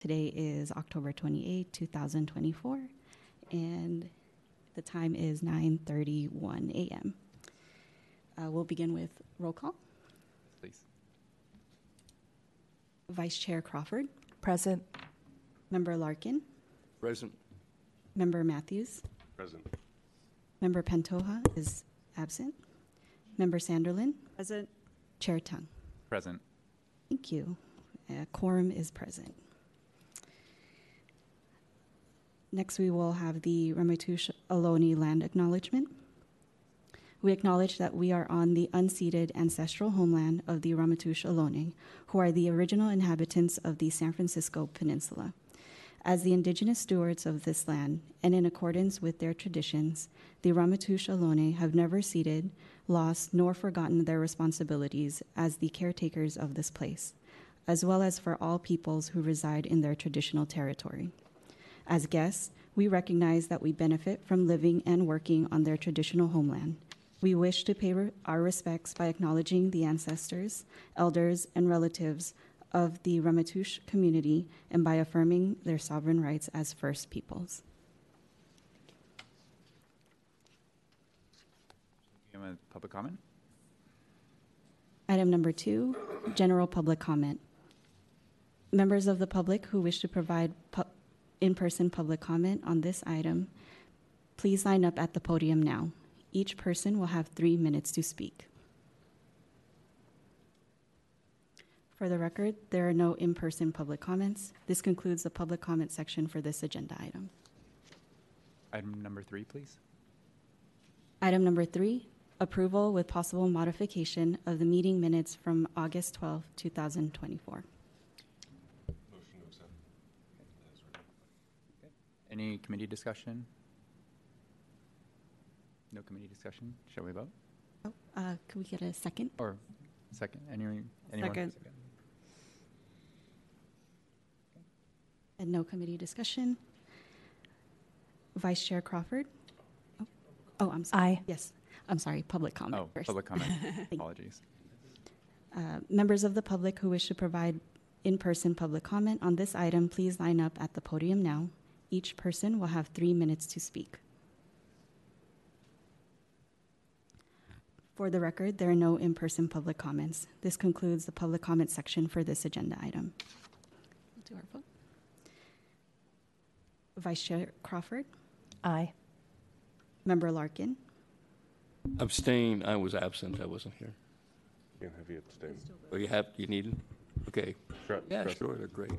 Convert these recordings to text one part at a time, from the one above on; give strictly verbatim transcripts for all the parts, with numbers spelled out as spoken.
Today is October twenty-eighth, two thousand twenty-four, and the time is nine thirty-one a m Uh, we'll begin with roll call. Please. Vice Chair Crawford. Present. Member Larkin. Present. Member Matthews. Present. Member Pantoja is absent. Member Sanderlin. Present. Chair Tung. Present. Thank you. Uh, quorum is present. Next, we will have the Ramaytush Ohlone land acknowledgement. We acknowledge that we are on the unceded ancestral homeland of the Ramaytush Ohlone, who are the original inhabitants of the San Francisco Peninsula. As the indigenous stewards of this land, and in accordance with their traditions, the Ramaytush Ohlone have never ceded, lost, nor forgotten their responsibilities as the caretakers of this place, as well as for all peoples who reside in their traditional territory. As guests, we recognize that we benefit from living and working on their traditional homeland. We wish to pay re- our respects by acknowledging the ancestors, elders, and relatives of the Ramaytush community and by affirming their sovereign rights as First Peoples. You have a public comment? Item number two, general public comment. Members of the public who wish to provide pu- in-person public comment on this item, please line up at the podium now. Each person will have three minutes to speak. For the record, there are no in-person public comments. This concludes the public comment section for this agenda item. Item number three, please. Item number three, approval with possible modification of the meeting minutes from August twelfth, two thousand twenty-four. Any committee discussion? No committee discussion? Shall we vote? Oh, uh, can we get a second? Or second? Any, anyone? Second. And no committee discussion. Vice Chair Crawford? Oh, oh I'm sorry. Aye. Yes, I'm sorry, public comment Oh, first. public comment. Apologies. Uh, members of the public who wish to provide in-person public comment on this item, please line up at the podium now. Each person will have three minutes to speak. For the record, there are no in-person public comments. This concludes the public comment section for this agenda item. We'll do our vote. Vice Chair Crawford? Aye. Member Larkin? Abstain. I was absent. I wasn't here. Yeah, have you abstained? Oh, you have, you need it? Okay. Sure, Yeah, sure. sure, they're great.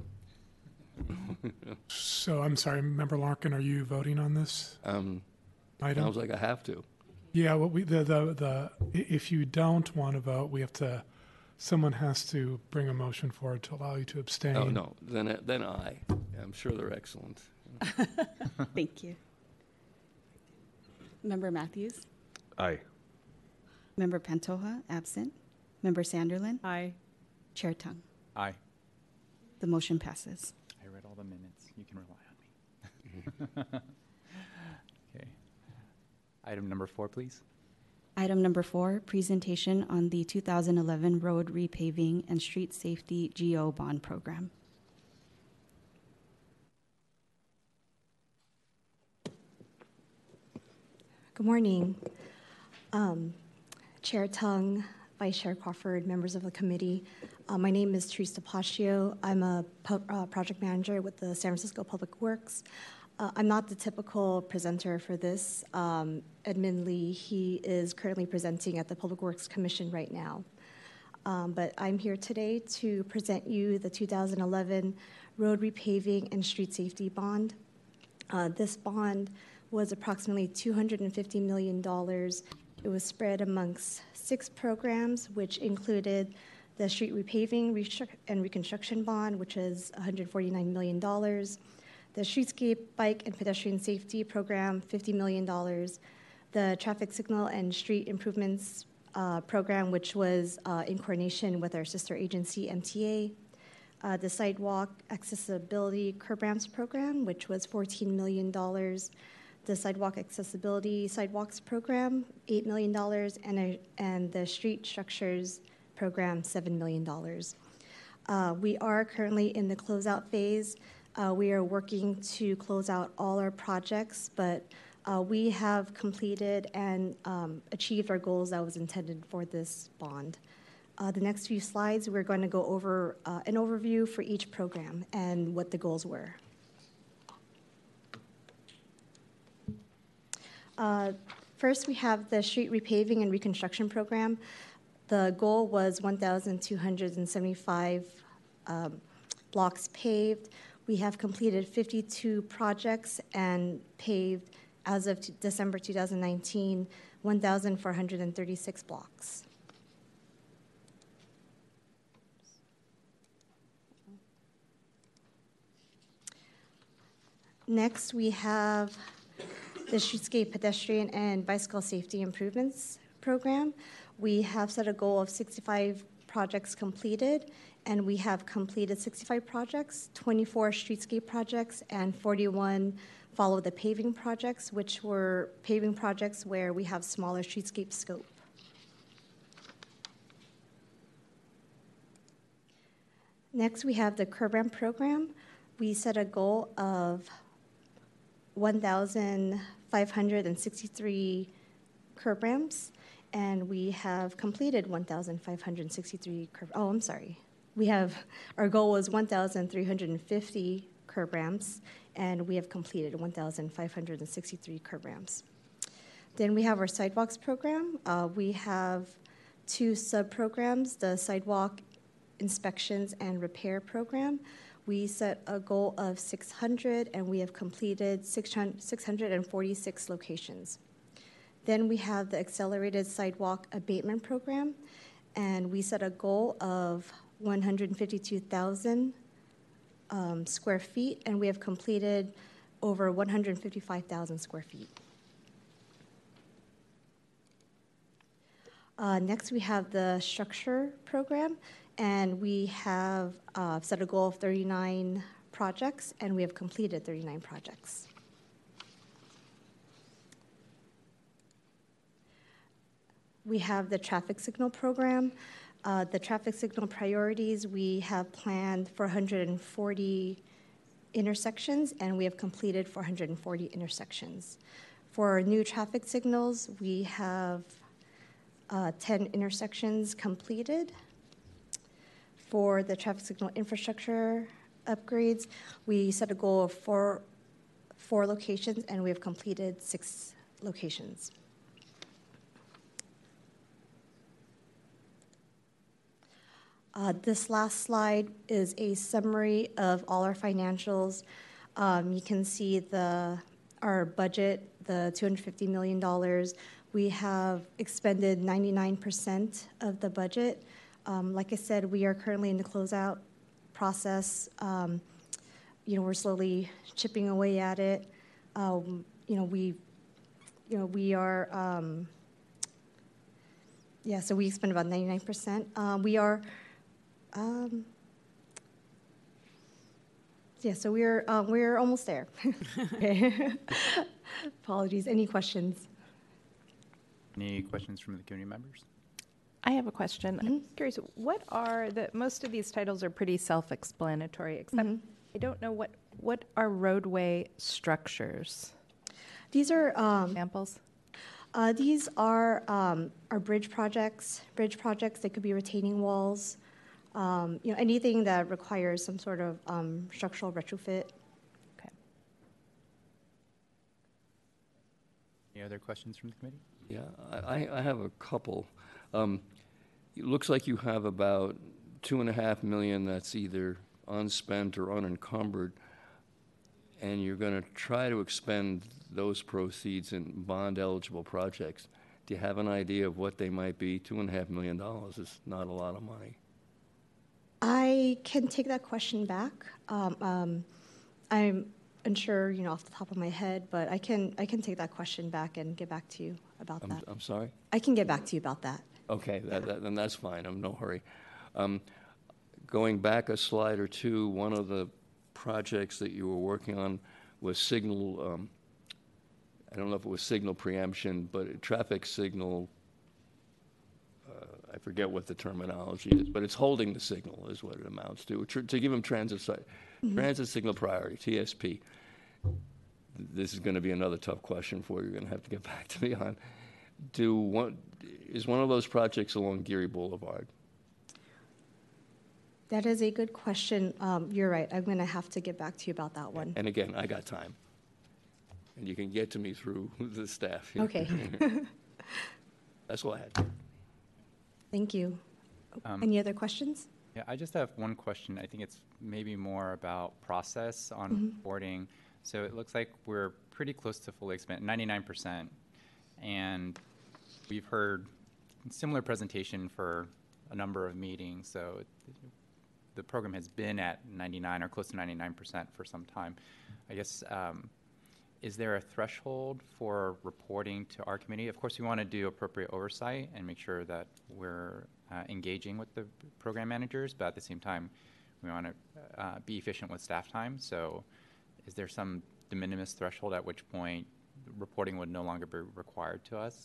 So I'm sorry, Member Larkin, are you voting on this Um, item? sounds like I have to. Yeah, well, we, the, the, the, i- if you don't want to vote, we have to, someone has to bring a motion forward to allow you to abstain. Oh, no, then, I- then I. I'm sure they're excellent. Thank you. Member Matthews? Aye. Member Pantoja, absent. Member Sanderlin? Aye. Chair Tung. Aye. The motion passes. I read all the minutes. You can rely on me. Okay. Item number four, please. Item number four, presentation on the two thousand eleven road repaving and street safety G O bond program. Good morning. Um, Chair Tung, Vice Chair Crawford, members of the committee. Uh, my name is Teresa Paccio. I'm a pu- uh, project manager with the San Francisco Public Works. Uh, I'm not the typical presenter for this. Um, admittedly, he is currently presenting at the Public Works Commission right now. Um, but I'm here today to present you the two thousand eleven road repaving and street safety bond. Uh, this bond was approximately two hundred fifty million dollars. It was spread amongst six programs, which included the street repaving restru- and reconstruction bond, which is one hundred forty-nine million dollars, the streetscape bike and pedestrian safety program, fifty million dollars, the traffic signal and street improvements uh, program, which was uh, in coordination with our sister agency, M T A, uh, the sidewalk accessibility curb ramps program, which was fourteen million dollars, the sidewalk accessibility sidewalks program, eight million dollars, and, a, and the street structures program, seven million dollars. Uh, We are currently in the closeout phase. Uh, We are working to close out all our projects, but uh, we have completed and um, achieved our goals that was intended for this bond. Uh, The next few slides, we're going to go over uh, an overview for each program and what the goals were. Uh, First, we have the street repaving and reconstruction program. The goal was one thousand two hundred seventy-five um, blocks paved. We have completed fifty-two projects and paved, as of t- December two thousand nineteen, one thousand four hundred thirty-six blocks. Next, we have the Streetscape Pedestrian and Bicycle Safety Improvements Program. We have set a goal of sixty-five projects completed, and we have completed sixty-five projects, twenty-four streetscape projects, and forty-one follow the paving projects, which were paving projects where we have smaller streetscape scope. Next, we have the curb ramp program. We set a goal of one thousand five hundred sixty-three curb ramps, and we have completed one thousand five hundred sixty-three curb, oh, I'm sorry. We have, our goal was one thousand three hundred fifty curb ramps, and we have completed one thousand five hundred sixty-three curb ramps. Then we have our sidewalks program. Uh, we have two sub-programs, the sidewalk inspections and repair program. We set a goal of six hundred, and we have completed six hundred forty-six locations. Then we have the accelerated sidewalk abatement program, and we set a goal of one hundred fifty-two thousand um, square feet, and we have completed over one hundred fifty-five thousand square feet. Uh, next, we have the structure program, and we have uh, set a goal of thirty-nine projects, and we have completed thirty-nine projects. We have the traffic signal program. Uh, the traffic signal priorities, we have planned four hundred forty intersections, and we have completed four hundred forty intersections. For new traffic signals, we have uh, ten intersections completed. For the traffic signal infrastructure upgrades, we set a goal of four, four locations, and we have completed six locations. Uh, this last slide is a summary of all our financials. Um, you can see the our budget, the two hundred fifty million dollars. We have expended ninety-nine percent of the budget. Um, like I said, we are currently in the closeout process. Um, you know, we're slowly chipping away at it. Um, you know, we, you know, we are, um, yeah. So we spend about ninety-nine percent. Um, we are, um, yeah. So we're uh, we're almost there. Okay. Apologies. Any questions? Any questions from the community members? I have a question. Mm-hmm. I'm curious, what are the, most of these titles are pretty self-explanatory, except Mm-hmm. I don't know what, what are roadway structures? These are um, Examples? uh, these are um, our bridge projects. Bridge projects. They could be retaining walls. Um, you know, anything that requires some sort of um, structural retrofit. Okay. Any other questions from the committee? Yeah, I, I have a couple. Um, it looks like you have about two and a half million that's either unspent or unencumbered, and you're going to try to expend those proceeds in bond-eligible projects. Do you have an idea of what they might be? Two and a half million dollars is not a lot of money. I can take that question back. Um, um, I'm unsure, you know, off the top of my head, but I can I can take that question back and get back to you about I'm, that. I'm sorry? I can get back to you about that. Okay, that, that, then that's fine. I'm in no hurry. Um, going back a slide or two, one of the projects that you were working on was signal, um, I don't know if it was signal preemption, but a traffic signal, uh, I forget what the terminology is, but it's holding the signal is what it amounts to, Tr- to give them transit, si- transit signal priority, T S P. This is going to be another tough question for you. You're going to have to get back to me on. Do one, is one of those projects along Geary Boulevard? That is a good question. Um, You're right. I'm going to have to get back to you about that one. And again, I got time. And you can get to me through the staff here. Okay. That's all I had. Thank you. Um, Any other questions? Yeah, I just have one question. I think it's maybe more about process on reporting. So it looks like we're pretty close to fully expended, ninety-nine percent. And we've heard similar presentation for a number of meetings. So it, the program has been at ninety-nine or close to ninety-nine percent for some time. I guess, um, is there a threshold for reporting to our committee? Of course, we want to do appropriate oversight and make sure that we're uh, engaging with the program managers, but at the same time, we want to uh, be efficient with staff time. So is there some de minimis threshold at which point reporting would no longer be required to us?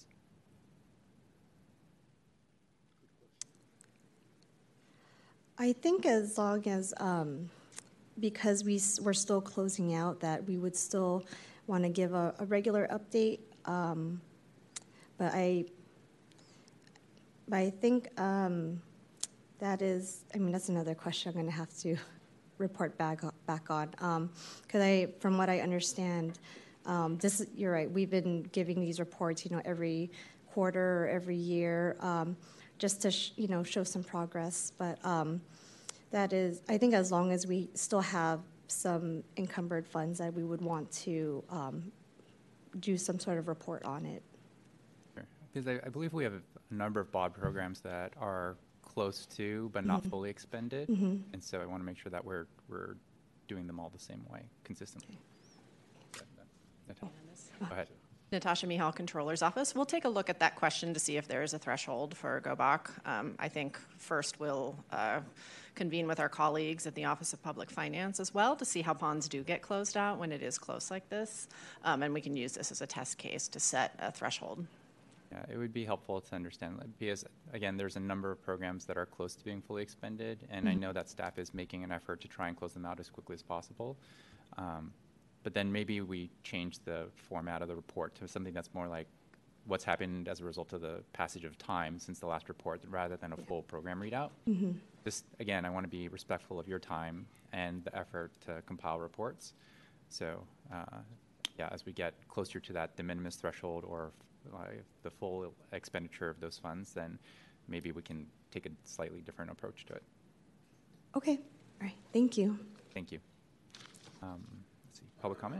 I think as long as, um, because we, s- we're still closing out, that we would still want to give a, a regular update. Um, but I, but I think um, that is, I mean, that's another question I'm going to have to report back o- back on. Because I, from what I understand, um, this is- you're right. We've been giving these reports, you know, every quarter or every year. Um, just to, sh- you know, show some progress. But um, that is, I think as long as we still have some encumbered funds, that we would want to um, do some sort of report on it. Sure. Because I, I believe we have a number of B O D programs that are close to but not fully expended. And so I want to make sure that we're, we're doing them all the same way, consistently. Go ahead. Natasha Mihal, Controller's Office. We'll take a look at that question to see if there is a threshold for G O B A C. Um, I think first we'll uh, convene with our colleagues at the Office of Public Finance as well to see how ponds do get closed out when it is close like this. Um, and we can use this as a test case to set a threshold. Yeah, it would be helpful to understand, like, because, again, there's a number of programs that are close to being fully expended, and I know that staff is making an effort to try and close them out as quickly as possible. Um, But then maybe we change the format of the report to something that's more like what's happened as a result of the passage of time since the last report rather than a full program readout. Mm-hmm. Just, again, I want to be respectful of your time and the effort to compile reports. So, uh, yeah, as we get closer to that de minimis threshold or uh, the full expenditure of those funds, then maybe we can take a slightly different approach to it. Okay. All right. Thank you. Thank you. Um, Public comment?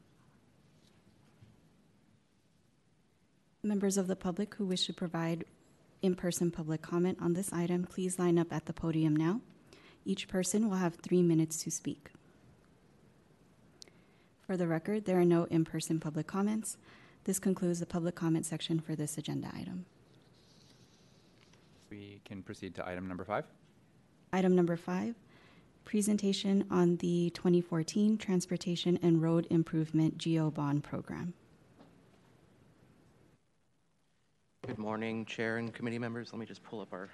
Members of the public who wish to provide in-person public comment on this item, please line up at the podium now. Each person will have three minutes to speak. For the record, there are no in-person public comments. This concludes the public comment section for this agenda item. We can proceed to item number five. Item number five, presentation on the twenty fourteen Transportation and Road Improvement GEO Bond Program. Good morning, Chair and committee members. Let me just pull up our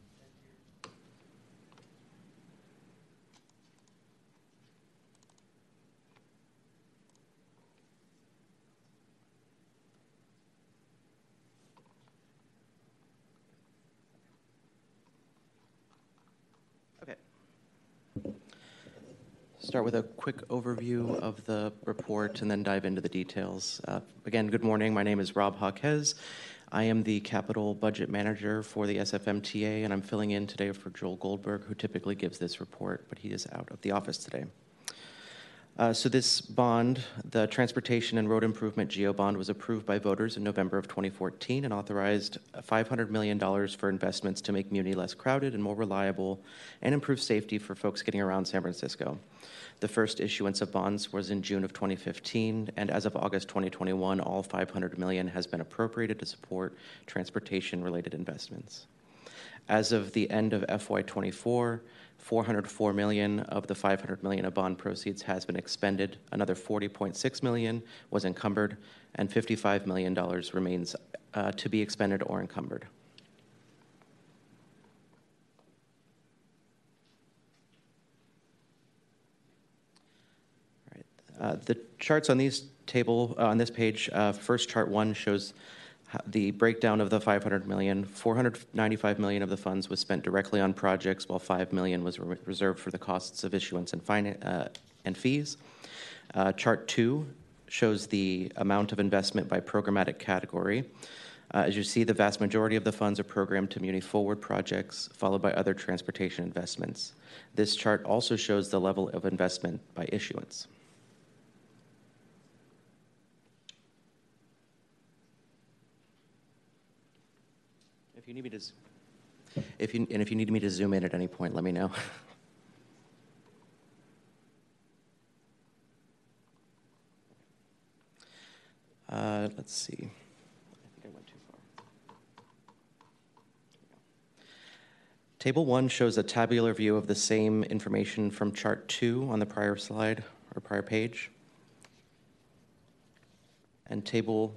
Okay. Start with a quick overview of the report and then dive into the details. Uh, again, good morning. My name is Rob Jaquez. I am the Capital Budget Manager for the S F M T A, and I'm filling in today for Joel Goldberg, who typically gives this report, but he is out of the office today. Uh, so this bond, the Transportation and Road Improvement GEO Bond, was approved by voters in November of twenty fourteen and authorized five hundred million dollars for investments to make Muni less crowded and more reliable and improve safety for folks getting around San Francisco. The first issuance of bonds was in June of twenty fifteen, and as of August twenty twenty-one, all five hundred million dollars has been appropriated to support transportation-related investments. As of the end of F Y twenty-four, four hundred four million dollars of the five hundred million dollars of bond proceeds has been expended. Another forty point six million dollars was encumbered, and fifty-five million dollars remains uh, to be expended or encumbered. Uh, the charts on these table uh, on this page, uh, first chart one shows the breakdown of the five hundred million. four hundred ninety-five million of the funds was spent directly on projects, while five million was re- reserved for the costs of issuance and finan- uh, and fees. Uh, chart two shows the amount of investment by programmatic category. Uh, as you see, the vast majority of the funds are programmed to Muni Forward projects, followed by other transportation investments. This chart also shows the level of investment by issuance. If you need me to, z- if you and if you need me to zoom in at any point, let me know. uh, let's see. I think I went too far. Table one shows a tabular view of the same information from chart two on the prior slide or prior page. And table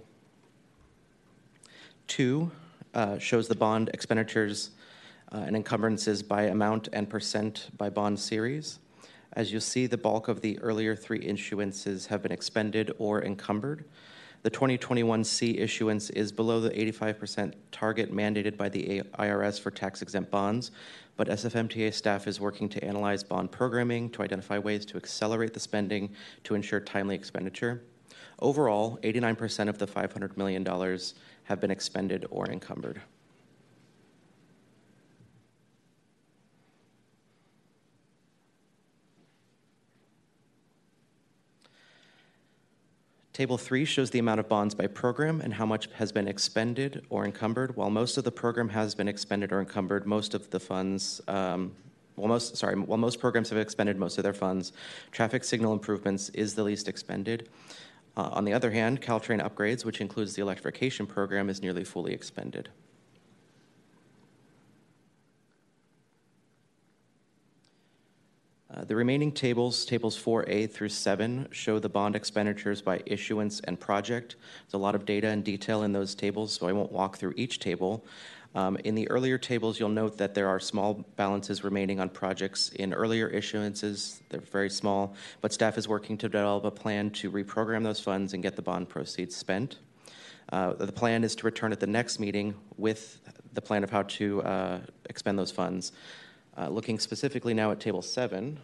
two uh, shows the bond expenditures uh, and encumbrances by amount and percent by bond series. As you'll see, the bulk of the earlier three issuances have been expended or encumbered. The twenty twenty-one C issuance is below the eighty-five percent target mandated by the I R S for tax-exempt bonds, but S F M T A staff is working to analyze bond programming to identify ways to accelerate the spending to ensure timely expenditure. Overall, eighty-nine percent of the five hundred million dollars have been expended or encumbered. Table three shows the amount of bonds by program and how much has been expended or encumbered. While most of the program has been expended or encumbered, most of the funds, um, well, most, sorry, while most programs have expended most of their funds, traffic signal improvements is the least expended. Uh, on the other hand, Caltrain upgrades, which includes the electrification program, is nearly fully expended. Uh, the remaining tables, tables four A through seven, show the bond expenditures by issuance and project. There's a lot of data and detail in those tables, so I won't walk through each table. Um, in the earlier tables, you'll note that there are small balances remaining on projects in earlier issuances. They're very small, but staff is working to develop a plan to reprogram those funds and get the bond proceeds spent. Uh, the plan is to return at the next meeting with the plan of how to uh, expend those funds. Uh, looking specifically now at table seven,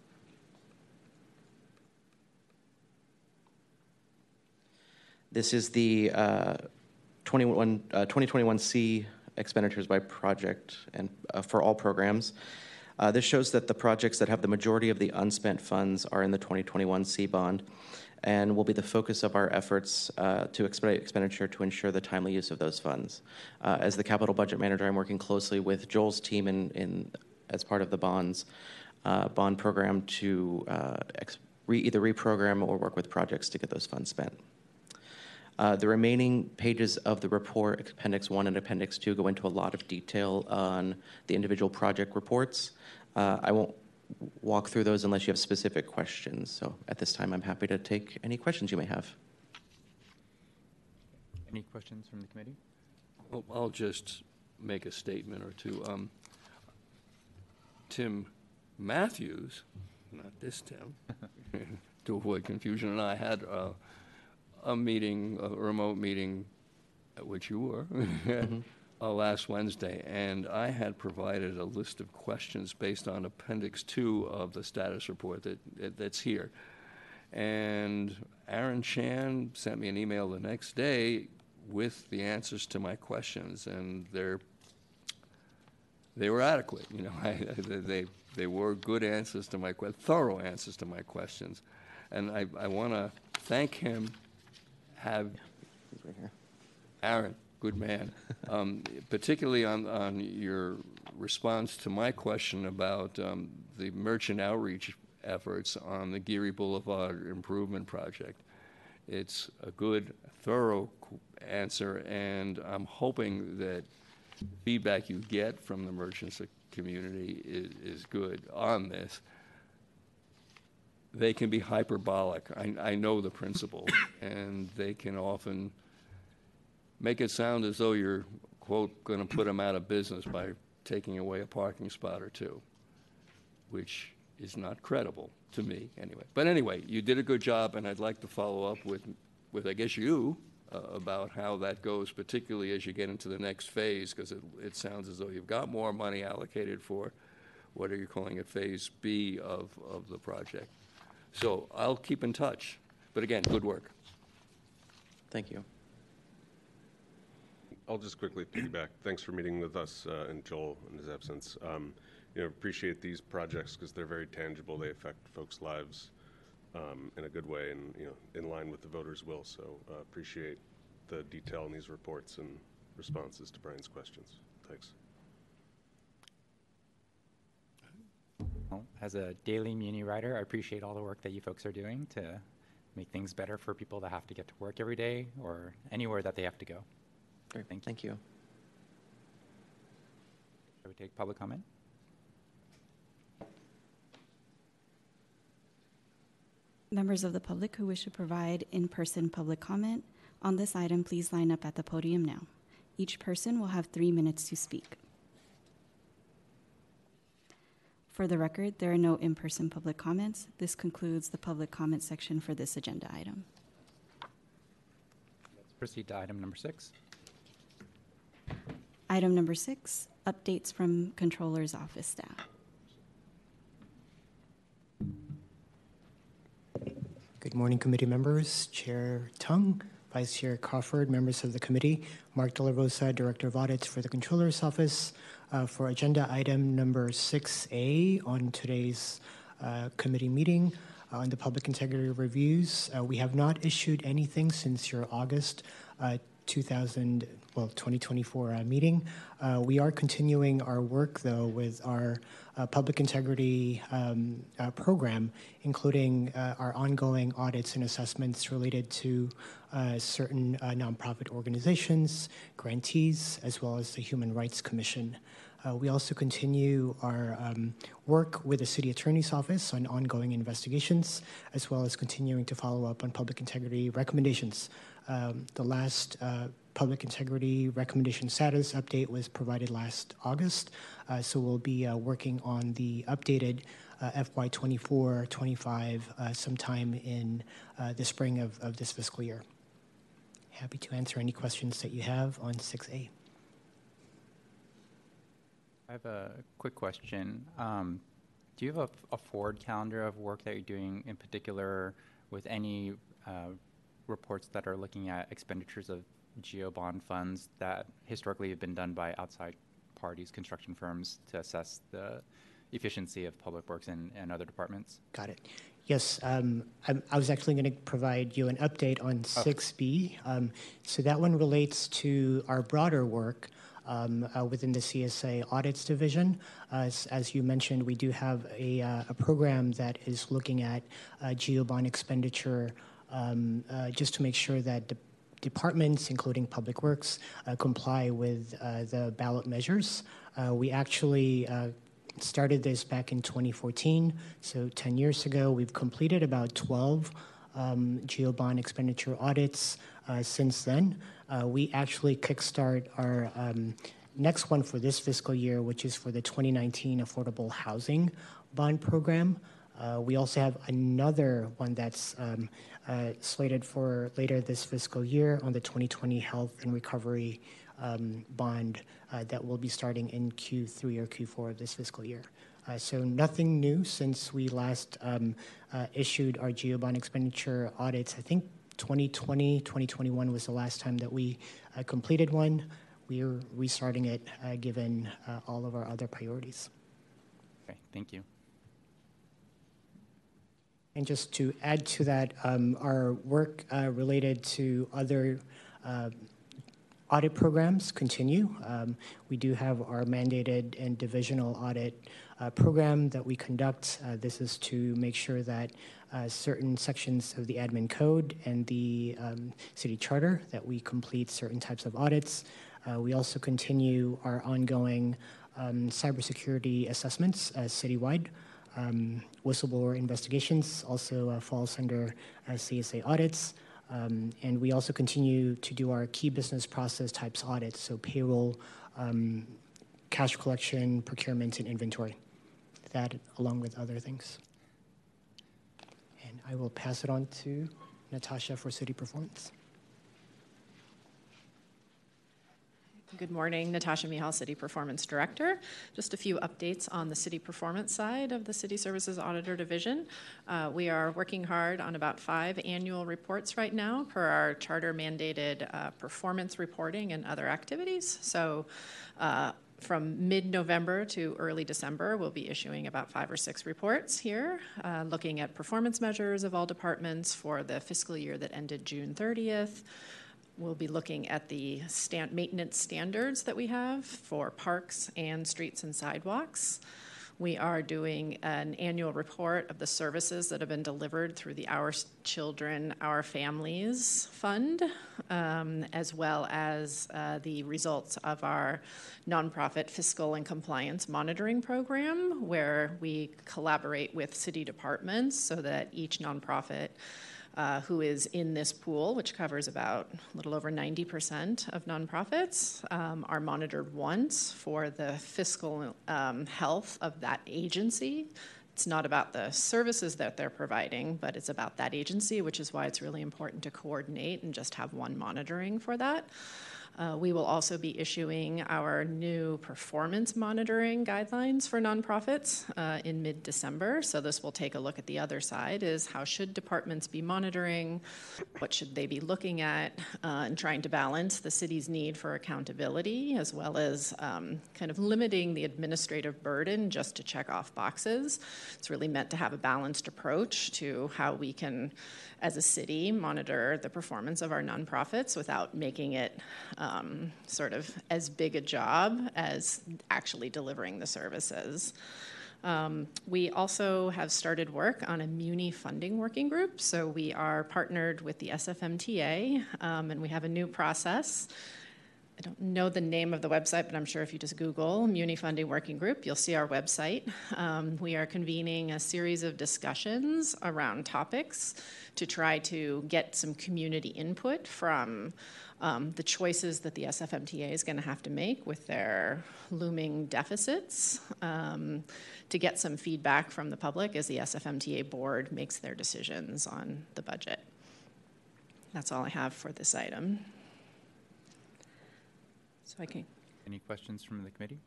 this is the uh, twenty-one, uh, twenty twenty-one C expenditures by project and uh, for all programs. Uh, this shows that the projects that have the majority of the unspent funds are in the twenty twenty-one C bond and will be the focus of our efforts uh, to expedite expenditure to ensure the timely use of those funds. Uh, as the capital budget manager, I'm working closely with Joel's team in, in as part of the bonds uh, bond program to uh, ex- re- either reprogram or work with projects to get those funds spent. Uh, the remaining pages of the report, Appendix one and Appendix two, go into a lot of detail on the individual project reports. Uh, I won't walk through those unless you have specific questions. So at this time, I'm happy to take any questions you may have. Any questions from the committee? Well, I'll just make a statement or two. Um, Tim Matthews, not this Tim, to avoid confusion, and I had uh, a meeting, a remote meeting, at which you were, mm-hmm. uh, last Wednesday, and I had provided a list of questions based on Appendix two of the status report that, that that's here. And Aaron Chan sent me an email the next day with the answers to my questions, and they're they were adequate. You know, I, they they were good answers to my que- thorough answers to my questions, and I I want to thank him. Have He's right here. Aaron, good man, um, particularly on, on your response to my question about um, the merchant outreach efforts on the Geary Boulevard Improvement Project. It's a good, thorough answer, and I'm hoping that feedback you get from the merchants community is, is good on this. They can be hyperbolic. I, I know the principle, and they can often make it sound as though you're, quote, going to put them out of business by taking away a parking spot or two, which is not credible to me, anyway. But anyway, you did a good job, and I'd like to follow up with, with I guess you, uh, about how that goes, particularly as you get into the next phase, because it, it sounds as though you've got more money allocated for, what are you calling it, Phase B of, of the project. So I'll keep in touch. But again, good work. Thank you. I'll just quickly piggyback. Thanks for meeting with us uh, and Joel in his absence. Um, you know, appreciate these projects because they're very tangible. They affect folks' lives um, in a good way and, you know, in line with the voters' will. So uh, appreciate the detail in these reports and responses to Brian's questions. Thanks. Well, as a daily Muni rider, I appreciate all the work that you folks are doing to make things better for people that have to get to work every day or anywhere that they have to go. Great. Thank you. Thank you. Shall we take public comment? Members of the public who wish to provide in-person public comment on this item, please line up at the podium now. Each person will have three minutes to speak. For the record, there are no in-person public comments. This concludes the public comment section for this agenda item. Let's proceed to item number six. Item number six, updates from Controller's Office staff. Good morning, committee members, Chair Tung, Vice Chair Crawford, members of the committee, Mark De La Rosa, Director of Audits for the Controller's Office. Uh, for agenda item number six A on today's uh, committee meeting uh, on the public integrity reviews, uh, we have not issued anything since your August uh, two thousand, well, twenty twenty-four uh, meeting. Uh, we are continuing our work, though, with our uh, public integrity um, uh, program, including uh, our ongoing audits and assessments related to uh, certain uh, nonprofit organizations, grantees, as well as the Human Rights Commission. Uh, we also continue our um, work with the City Attorney's Office on ongoing investigations, as well as continuing to follow up on public integrity recommendations. Um, the last uh, public integrity recommendation status update was provided last August, uh, so we'll be uh, working on the updated uh, F Y twenty-four twenty-five uh, sometime in uh, the spring of, of this fiscal year. Happy to answer any questions that you have on six A. I have a quick question. Um, do you have a, a forward calendar of work that you're doing in particular with any uh, reports that are looking at expenditures of GeoBond funds that historically have been done by outside parties, construction firms, to assess the efficiency of public works and, and other departments? Got it. Yes, um, I, I was actually going to provide you an update on six B. Um, so that one relates to our broader work um, uh, within the C S A Audits Division. Uh, as, as you mentioned, we do have a, uh, a program that is looking at uh, GeoBond expenditure um, uh, just to make sure that the departments, including Public Works, uh, comply with uh, the ballot measures. Uh, we actually uh, started this back in twenty fourteen, so ten years ago. We've completed about twelve um, GeoBond expenditure audits uh, since then. Uh, we actually kickstart our um, next one for this fiscal year, which is for the twenty nineteen Affordable Housing Bond Program. Uh, we also have another one that's um, uh, slated for later this fiscal year on the twenty twenty Health and Recovery um, Bond uh, that will be starting in Q three or Q four of this fiscal year. Uh, so nothing new since we last um, uh, issued our GeoBond expenditure audits. I think twenty twenty, twenty twenty-one was the last time that we uh, completed one. We are restarting it uh, given uh, all of our other priorities. Okay, thank you. And just to add to that, um, our work uh, related to other uh, audit programs continue. Um, we do have our mandated and divisional audit uh, program that we conduct. Uh, this is to make sure that uh, certain sections of the admin code and the um, city charter, that we complete certain types of audits. Uh, we also continue our ongoing um, cybersecurity assessments uh, citywide. Um, whistleblower investigations also uh, falls under uh, C S A audits. Um, and we also continue to do our key business process types audits, so payroll, um, cash collection, procurement, and inventory. that along with other things. And I will pass it on to Natasha for city performance. Good morning, Natasha Mihal, City Performance Director. Just a few updates on the city performance side of the City Services Auditor Division. Uh, we are working hard on about five annual reports right now per our charter mandated uh, performance reporting and other activities. So uh, from mid-November to early December, we'll be issuing about five or six reports here, uh, looking at performance measures of all departments for the fiscal year that ended June thirtieth. We'll be looking at the stand maintenance standards that we have for parks and streets and sidewalks. We are doing an annual report of the services that have been delivered through the Our Children, Our Families Fund, um, as well as uh, the results of our nonprofit fiscal and compliance monitoring program, where we collaborate with city departments so that each nonprofit Uh, who is in this pool, which covers about a little over ninety percent of nonprofits, um, are monitored once for the fiscal um, health of that agency. It's not about the services that they're providing, but it's about that agency, which is why it's really important to coordinate and just have one monitoring for that. Uh, we will also be issuing our new performance monitoring guidelines for nonprofits uh, in mid-December. So this will take a look at the other side, is how should departments be monitoring, what should they be looking at, uh, and trying to balance the city's need for accountability, as well as um, kind of limiting the administrative burden just to check off boxes. It's really meant to have a balanced approach to how we can, as a city, monitor the performance of our nonprofits without making it Um, sort of as big a job as actually delivering the services. Um, we also have started work on a Muni funding working group. So we are partnered with the S F M T A, um, and we have a new process. I don't know the name of the website, but I'm sure if you just Google Muni Funding Working Group, you'll see our website. Um, we are convening a series of discussions around topics to try to get some community input from um, the choices that the S F M T A is going to have to make with their looming deficits, um, to get some feedback from the public as the S F M T A board makes their decisions on the budget. That's all I have for this item. So I can. Any questions from the committee?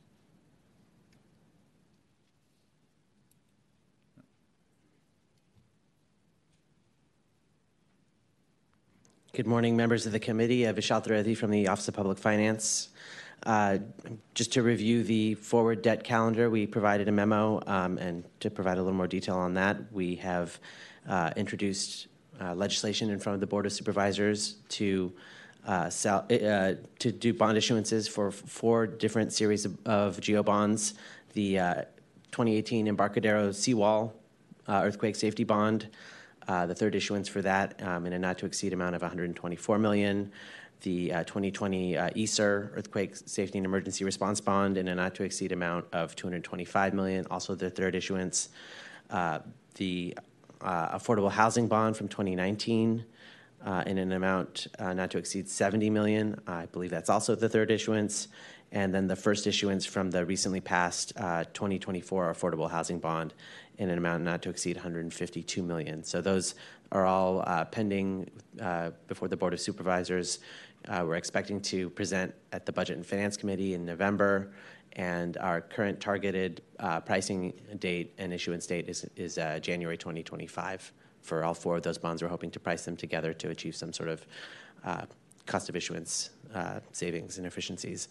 Good morning, members of the committee. Uh, Vishal Trivedi from the Office of Public Finance. Uh, just to review the forward debt calendar, we provided a memo, um, and to provide a little more detail on that, we have uh, introduced uh, legislation in front of the Board of Supervisors to uh, sell, uh, to do bond issuances for four different series of, of GEO bonds: the uh, twenty eighteen Embarcadero Seawall uh, Earthquake Safety Bond. Uh, the third issuance for that um, in a not to exceed amount of one hundred twenty-four million dollars. The uh, twenty twenty uh, E S E R Earthquake Safety and Emergency Response Bond in a not to exceed amount of two hundred twenty-five million dollars. Also the third issuance. Uh, the uh, Affordable Housing Bond from twenty nineteen uh, in an amount uh, not to exceed seventy million dollars. I believe that's also the third issuance. And then the first issuance from the recently passed uh, twenty twenty-four Affordable Housing Bond in an amount not to exceed one hundred fifty-two million dollars. So those are all uh, pending uh, before the Board of Supervisors. Uh, we're expecting to present at the Budget and Finance Committee in November, and our current targeted uh, pricing date and issuance date is, is uh, January twenty twenty-five. For all four of those bonds, we're hoping to price them together to achieve some sort of uh, cost of issuance uh, savings and efficiencies.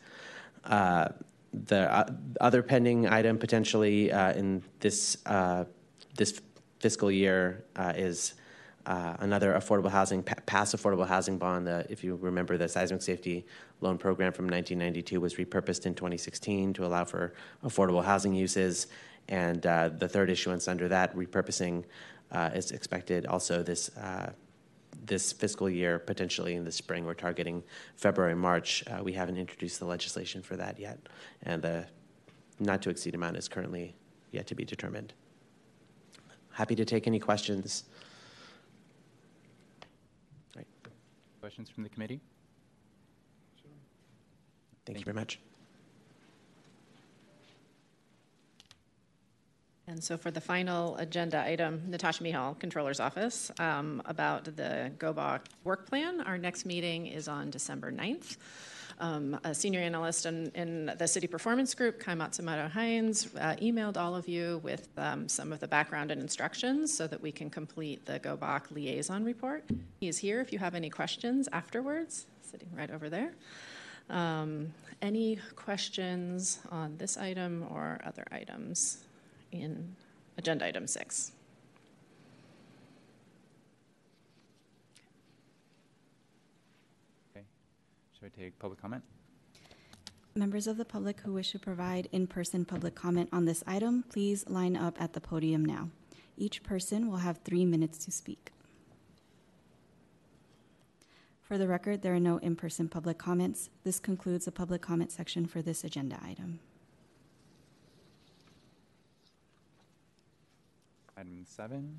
Uh, the uh, other pending item potentially uh, in this uh, this fiscal year uh, is uh, another affordable housing, pa- past affordable housing bond. Uh, if you remember, the Seismic Safety Loan Program from nineteen ninety-two was repurposed in twenty sixteen to allow for affordable housing uses, and uh, the third issuance under that repurposing uh, is expected also this uh, this fiscal year, potentially in the spring. We're targeting February, March. Uh, we haven't introduced the legislation for that yet, and the not to exceed amount is currently yet to be determined. Happy to take any questions. Right. Questions from the committee? Thank, Thank you very much. And so for the final agenda item, Natasha Mihal, Controller's Office, um, about the G O B A work plan. Our next meeting is on December ninth. Um, a senior analyst in, in the city performance group, Kai Matsumoto Hines, uh, emailed all of you with um, some of the background and instructions so that we can complete the G O B A liaison report. He is here if you have any questions afterwards, sitting right over there. Um, any questions on this item or other items in agenda item six? Okay. Should I take public comment? Members of the public who wish to provide in-person public comment on this item, please line up at the podium now. Each person will have three minutes to speak. For the record, there are no in-person public comments. This concludes the public comment section for this agenda item. Item seven.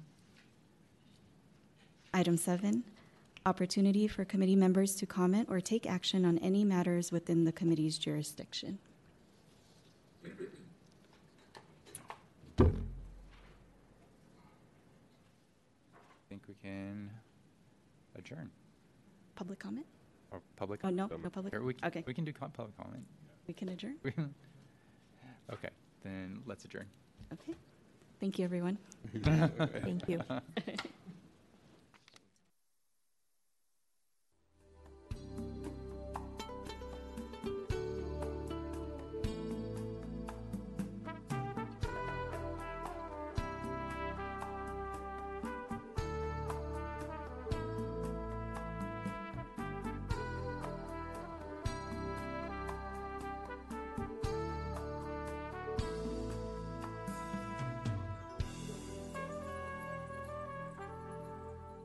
Item seven, opportunity for committee members to comment or take action on any matters within the committee's jurisdiction. I think we can adjourn. Public comment? Or public. Oh, no, no public? Or we can, Okay. we can do co- public comment. We can adjourn? We can- Okay, then let's adjourn. Okay. Thank you, everyone. Thank you.